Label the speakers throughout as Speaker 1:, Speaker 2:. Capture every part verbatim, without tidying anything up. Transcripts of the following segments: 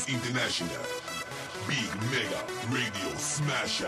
Speaker 1: International. Big Mega Radio Smasher.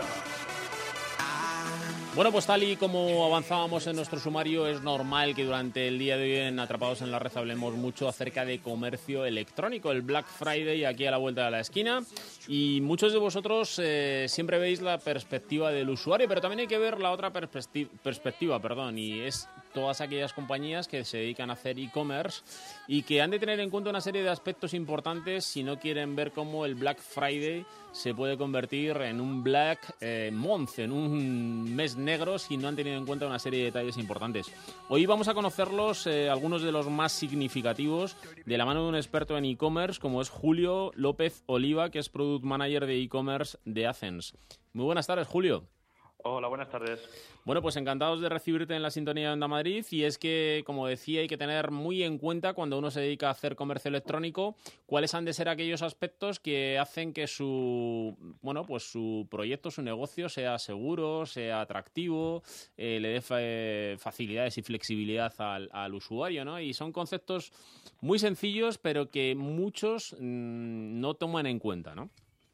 Speaker 2: Bueno, pues tal y como avanzábamos en nuestro sumario, es normal que durante el día de hoy en Atrapados en la Red hablemos mucho acerca de comercio electrónico, el Black Friday aquí a la vuelta de la esquina, y muchos de vosotros eh, siempre veis la perspectiva del usuario, pero también hay que ver la otra perspectiva, perspectiva perdón, y es todas aquellas compañías que se dedican a hacer e-commerce y que han de tener en cuenta una serie de aspectos importantes si no quieren ver cómo el Black Friday se puede convertir en un Black eh, Month, en un mes negro, si no han tenido en cuenta una serie de detalles importantes. Hoy vamos a conocerlos, eh, algunos de los más significativos, de la mano de un experto en e-commerce, como es Julio López Oliva, que es Product Manager de e-commerce de Athens. Muy buenas tardes, Julio.
Speaker 3: Hola, buenas tardes.
Speaker 2: Bueno, pues encantados de recibirte en la sintonía de Onda Madrid, y es que, como decía, hay que tener muy en cuenta cuando uno se dedica a hacer comercio electrónico cuáles han de ser aquellos aspectos que hacen que su, bueno, pues su proyecto, su negocio sea seguro, sea atractivo, eh, le dé fa- facilidades y flexibilidad al, al usuario, ¿no? Y son conceptos muy sencillos, pero que muchos mmm, no toman en cuenta, ¿no?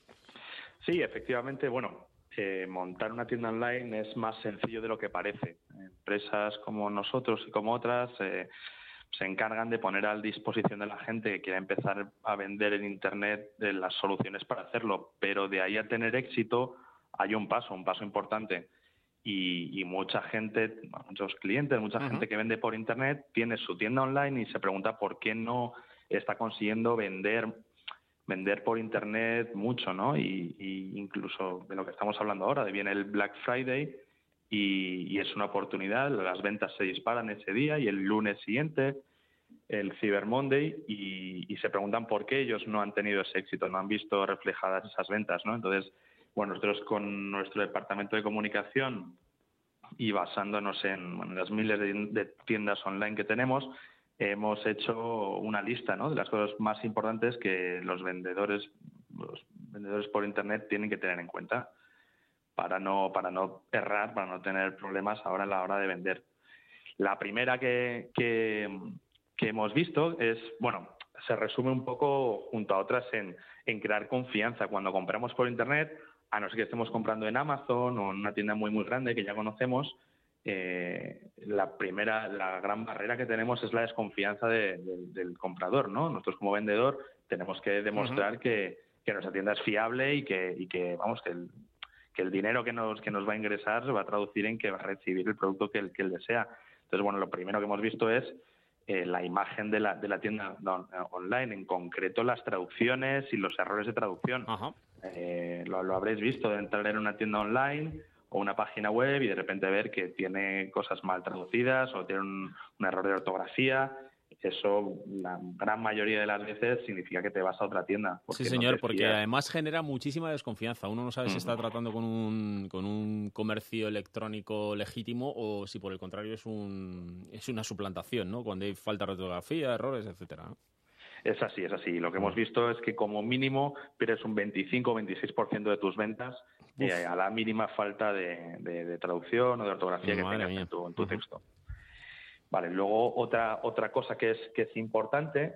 Speaker 3: Sí, efectivamente, bueno, Eh, montar una tienda online es más sencillo de lo que parece. Empresas como nosotros y como otras eh, se encargan de poner a disposición de la gente que quiera empezar a vender en Internet eh, las soluciones para hacerlo, pero de ahí a tener éxito hay un paso, un paso importante. Y, y mucha gente, muchos clientes, mucha uh-huh. gente que vende por Internet tiene su tienda online y se pregunta por qué no está consiguiendo vender vender por Internet mucho, ¿no? Y, y incluso de lo que estamos hablando ahora, de viene el Black Friday y, y es una oportunidad, las ventas se disparan ese día y el lunes siguiente el Cyber Monday y, y se preguntan por qué ellos no han tenido ese éxito, no han visto reflejadas esas ventas, ¿no? Entonces, bueno, nosotros con nuestro departamento de comunicación y basándonos en, bueno, las miles de, de tiendas online que tenemos, hemos hecho una lista, ¿no?, de las cosas más importantes que los vendedores, los vendedores por Internet tienen que tener en cuenta para no, para no errar, para no tener problemas ahora a la hora de vender. La primera que, que, que hemos visto es, bueno, se resume un poco junto a otras en, en crear confianza. Cuando compramos por Internet, a no ser que estemos comprando en Amazon o en una tienda muy, muy grande que ya conocemos, Eh, la primera, la gran barrera que tenemos es la desconfianza de, de, del comprador, ¿no? Nosotros como vendedor tenemos que demostrar uh-huh. que, que nuestra tienda es fiable y que, y que vamos, que el, que el dinero que nos, que nos va a ingresar se va a traducir en que va a recibir el producto que él, que él desea. Entonces, bueno, lo primero que hemos visto es eh, la imagen de la, de la tienda no, online, en concreto las traducciones y los errores de traducción. Uh-huh. Eh, lo, lo habréis visto, de entrar en una tienda online o una página web y de repente ver que tiene cosas mal traducidas o tiene un, un error de ortografía. Eso, la gran mayoría de las veces, significa que te vas a otra tienda.
Speaker 2: Sí, señor, no porque además genera muchísima desconfianza. Uno no sabe si está tratando con un, con un comercio electrónico legítimo o si, por el contrario, es un es una suplantación, ¿no? Cuando hay falta de ortografía, errores, etcétera, ¿no?
Speaker 3: Es así, es así. Lo que hemos visto es que como mínimo pierdes un veinticinco o veintiséis por ciento de tus ventas eh, a la mínima falta de, de, de traducción o de ortografía que tengas en tu, en tu uh-huh. texto. Vale, luego otra otra cosa que es que es importante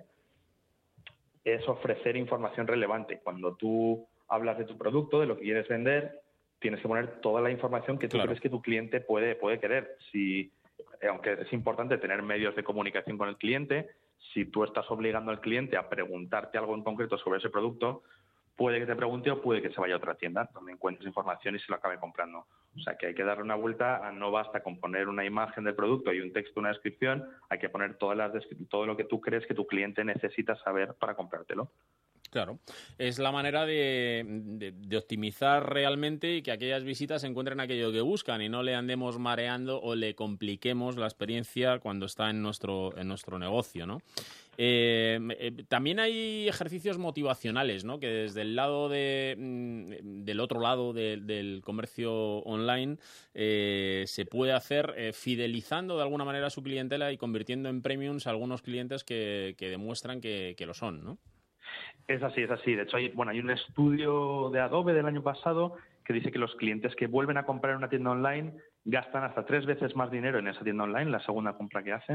Speaker 3: es ofrecer información relevante. Cuando tú hablas de tu producto, de lo que quieres vender, tienes que poner toda la información que tú claro. crees que tu cliente puede, puede querer. Si, aunque es importante tener medios de comunicación con el cliente, si tú estás obligando al cliente a preguntarte algo en concreto sobre ese producto, puede que te pregunte o puede que se vaya a otra tienda donde encuentres información y se lo acabe comprando. O sea, que hay que darle una vuelta. A no basta con poner una imagen del producto y un texto, una descripción, hay que poner todas las todo lo que tú crees que tu cliente necesita saber para comprártelo.
Speaker 2: Claro, es la manera de, de, de optimizar realmente y que aquellas visitas encuentren aquello que buscan y no le andemos mareando o le compliquemos la experiencia cuando está en nuestro, en nuestro negocio, ¿no? Eh, eh, también hay ejercicios motivacionales, ¿no?, que desde el lado de, mm, del otro lado de, del comercio online eh, se puede hacer eh, fidelizando de alguna manera a su clientela y convirtiendo en premiums a algunos clientes que, que demuestran que, que lo son, ¿no?
Speaker 3: Es así, es así. De hecho, hay, bueno, hay un estudio de Adobe del año pasado que dice que los clientes que vuelven a comprar en una tienda online gastan hasta tres veces más dinero en esa tienda online, la segunda compra que hacen,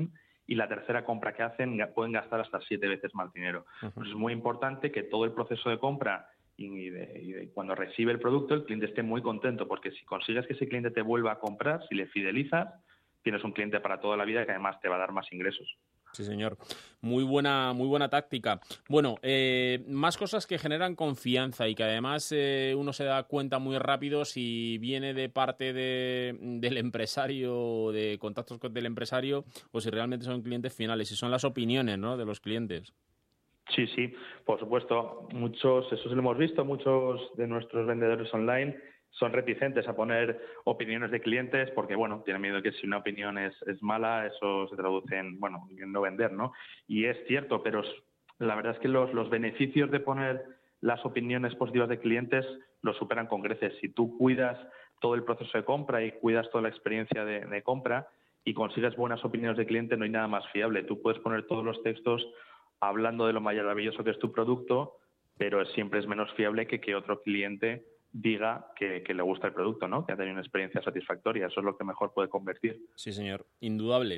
Speaker 3: y la tercera compra que hacen pueden gastar hasta siete veces más dinero. Uh-huh. Pues es muy importante que todo el proceso de compra y, de, y de cuando recibe el producto el cliente esté muy contento, porque si consigues que ese cliente te vuelva a comprar, si le fidelizas, tienes un cliente para toda la vida que además te va a dar más ingresos.
Speaker 2: Sí, señor. Muy buena, muy buena táctica. Bueno, eh, más cosas que generan confianza y que además eh, uno se da cuenta muy rápido si viene de parte de, del empresario, de contactos con del empresario, o si realmente son clientes finales, si son las opiniones, ¿no?, de los clientes.
Speaker 3: Sí, sí, por supuesto. Muchos, eso lo hemos visto, muchos de nuestros vendedores online son reticentes a poner opiniones de clientes porque, bueno, tienen miedo de que si una opinión es, es mala, eso se traduce en, bueno, en no vender, ¿no? Y es cierto, pero la verdad es que los, los beneficios de poner las opiniones positivas de clientes los superan con creces. Si tú cuidas todo el proceso de compra y cuidas toda la experiencia de, de compra y consigues buenas opiniones de cliente, no hay nada más fiable. Tú puedes poner todos los textos hablando de lo maravilloso que es tu producto, pero siempre es menos fiable que que otro cliente diga que, que le gusta el producto, ¿no? Que ha tenido una experiencia satisfactoria. Eso es lo que mejor puede convertir.
Speaker 2: Sí, señor. Indudable.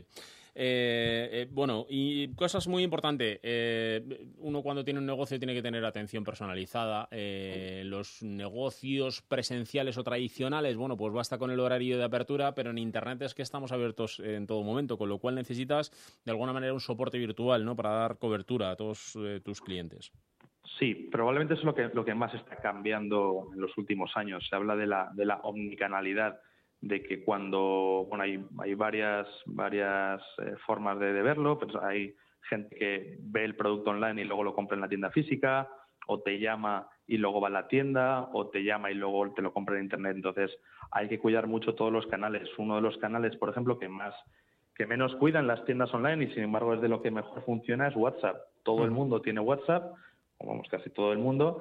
Speaker 2: Eh, eh, bueno, y cosas muy importantes. Eh, uno cuando tiene un negocio tiene que tener atención personalizada. Eh, los negocios presenciales o tradicionales, bueno, pues basta con el horario de apertura, pero en Internet es que estamos abiertos en todo momento, con lo cual necesitas de alguna manera un soporte virtual, ¿no?, para dar cobertura a todos eh, tus clientes.
Speaker 3: Sí, probablemente es lo que, lo que más está cambiando en los últimos años. Se habla de la, de la omnicanalidad, de que cuando, bueno, hay, hay varias, varias eh, formas de, de verlo, pues hay gente que ve el producto online y luego lo compra en la tienda física, o te llama y luego va a la tienda, o te llama y luego te lo compra en Internet. Entonces hay que cuidar mucho todos los canales. Uno de los canales, por ejemplo, que más que menos cuidan las tiendas online y sin embargo es de lo que mejor funciona es WhatsApp. Todo el mundo tiene WhatsApp, vamos, casi todo el mundo,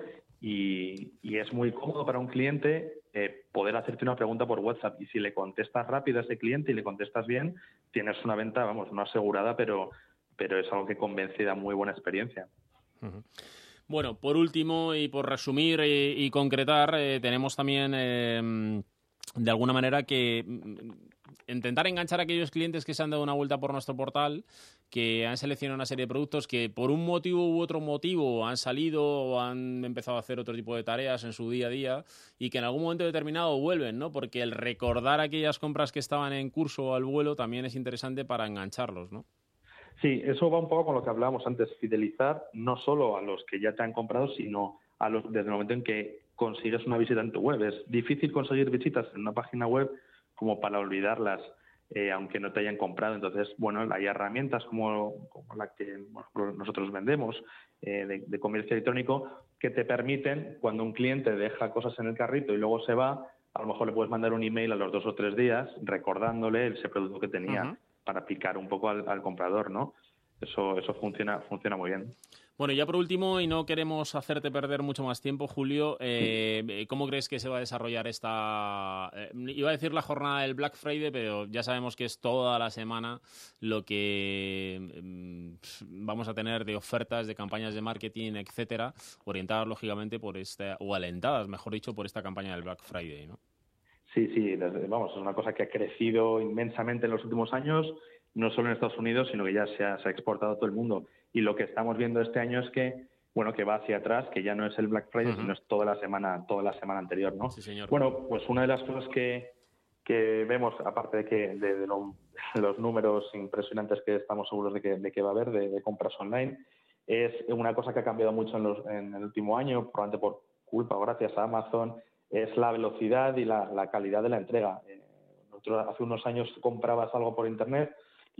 Speaker 3: y, y es muy cómodo para un cliente eh, poder hacerte una pregunta por WhatsApp, y si le contestas rápido a ese cliente y le contestas bien, tienes una venta, vamos, no asegurada, pero, pero es algo que convence y da muy buena experiencia.
Speaker 2: Uh-huh. Bueno, por último, y por resumir y, y concretar, eh, tenemos también, eh, de alguna manera, que intentar enganchar a aquellos clientes que se han dado una vuelta por nuestro portal, que han seleccionado una serie de productos que por un motivo u otro motivo han salido o han empezado a hacer otro tipo de tareas en su día a día y que en algún momento determinado vuelven, ¿no? Porque el recordar aquellas compras que estaban en curso o al vuelo también es interesante para engancharlos, ¿no?
Speaker 3: Sí, eso va un poco con lo que hablábamos antes, fidelizar no solo a los que ya te han comprado, sino a los desde el momento en que consigues una visita en tu web. Es difícil conseguir visitas en una página web como para olvidarlas, eh, aunque no te hayan comprado. Entonces, bueno, hay herramientas como, como la que bueno, nosotros vendemos eh, de, de comercio electrónico que te permiten, cuando un cliente deja cosas en el carrito y luego se va, a lo mejor le puedes mandar un email a los dos o tres días recordándole ese producto que tenía. Uh-huh. Para picar un poco al, al comprador, ¿no? Eso, eso funciona, funciona muy bien.
Speaker 2: Bueno, ya por último, y no queremos hacerte perder mucho más tiempo, Julio, eh, ¿cómo crees que se va a desarrollar esta... Eh, iba a decir la jornada del Black Friday, pero ya sabemos que es toda la semana lo que eh, vamos a tener de ofertas, de campañas de marketing, etcétera, orientadas, lógicamente, por esta, o alentadas, mejor dicho, por esta campaña del Black Friday, ¿no?
Speaker 3: Sí, sí, vamos, es una cosa que ha crecido inmensamente en los últimos años, no solo en Estados Unidos, sino que ya se ha, se ha exportado a todo el mundo. Y lo que estamos viendo este año es que, bueno, que va hacia atrás, que ya no es el Black Friday, uh-huh. sino es toda la semana, toda la semana anterior, ¿no?
Speaker 2: Sí, señor.
Speaker 3: Bueno, pues una de las cosas que, que vemos, aparte de que de, de, lo, de los números impresionantes que estamos seguros de que, de que va a haber de, de compras online, es una cosa que ha cambiado mucho en, los, en el último año, probablemente por culpa o gracias a Amazon, es la velocidad y la, la calidad de la entrega. Eh, nosotros hace unos años comprabas algo por Internet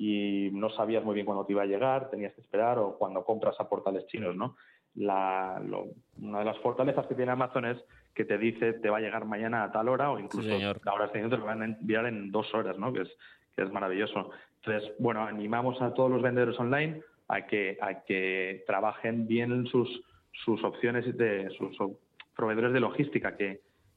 Speaker 3: y no sabías muy bien cuándo te iba a llegar, tenías que esperar, o cuando compras a portales chinos, ¿no? La, lo, una de las fortalezas que tiene Amazon es que te dice te va a llegar mañana a tal hora, o incluso
Speaker 2: sí,
Speaker 3: ahora te lo van a enviar en dos horas, ¿no? Que es, que es maravilloso. Entonces, bueno, animamos a todos los vendedores online a que, a que trabajen bien sus, sus opciones de sus proveedores de logística, que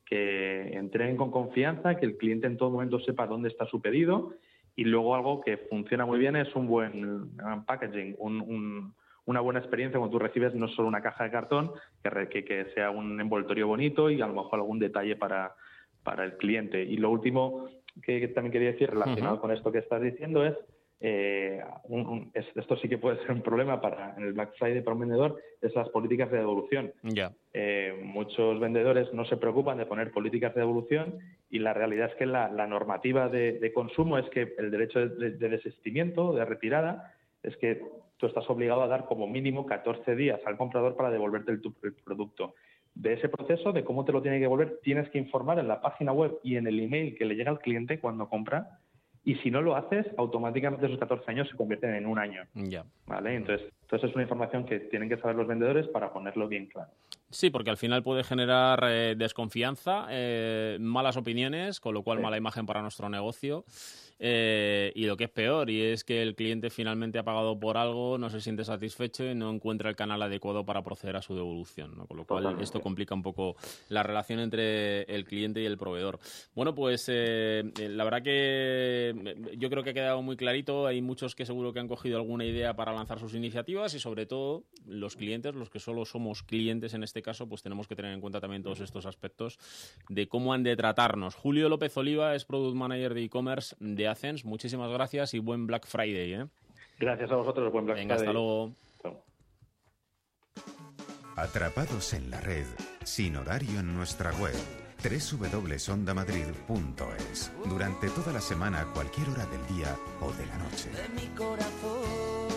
Speaker 3: que entreguen con confianza, que el cliente en todo momento sepa dónde está su pedido, y luego algo que funciona muy bien es un buen packaging, un, un, una buena experiencia cuando tú recibes no solo una caja de cartón, que, que, que sea un envoltorio bonito y a lo mejor algún detalle para, para el cliente. Y lo último que, que también quería decir relacionado uh-huh. con esto que estás diciendo es eh, un, un, esto sí que puede ser un problema para en el Black Friday para un vendedor, es las políticas de devolución.
Speaker 2: Yeah.
Speaker 3: Eh, muchos vendedores no se preocupan de poner políticas de devolución y la realidad es que la, la normativa de, de consumo es que el derecho de, de, de desistimiento, de retirada, es que tú estás obligado a dar como mínimo catorce días al comprador para devolverte el, tu, el producto. De ese proceso, de cómo te lo tiene que devolver, tienes que informar en la página web y en el email que le llega al cliente cuando compra. Y si no lo haces, automáticamente esos catorce años se convierten en un año.
Speaker 2: Ya.
Speaker 3: ¿Vale? Entonces, entonces es una información que tienen que saber los vendedores para ponerlo bien claro.
Speaker 2: Sí, porque al final puede generar eh, desconfianza, eh, malas opiniones, con lo cual sí. mala imagen para nuestro negocio. Eh, y lo que es peor, y es que el cliente finalmente ha pagado por algo, no se siente satisfecho y no encuentra el canal adecuado para proceder a su devolución, ¿no? Con lo cual Totalmente. Esto complica un poco la relación entre el cliente y el proveedor. Bueno, pues eh, la verdad que yo creo que ha quedado muy clarito. Hay muchos que seguro que han cogido alguna idea para lanzar sus iniciativas y sobre todo los clientes, los que solo somos clientes en este caso, pues tenemos que tener en cuenta también todos estos aspectos de cómo han de tratarnos. Julio López Oliva es Product Manager de e-commerce de Athens. Muchísimas gracias y buen Black Friday, ¿eh?
Speaker 3: Gracias a vosotros, buen Black
Speaker 2: Venga,
Speaker 3: Friday.
Speaker 2: Hasta luego.
Speaker 3: Chao.
Speaker 4: Atrapados en la red, sin horario en nuestra web, doble u doble u doble u punto onda madrid punto es. Durante toda la semana, a cualquier hora del día o de la noche.
Speaker 5: De mi corazón.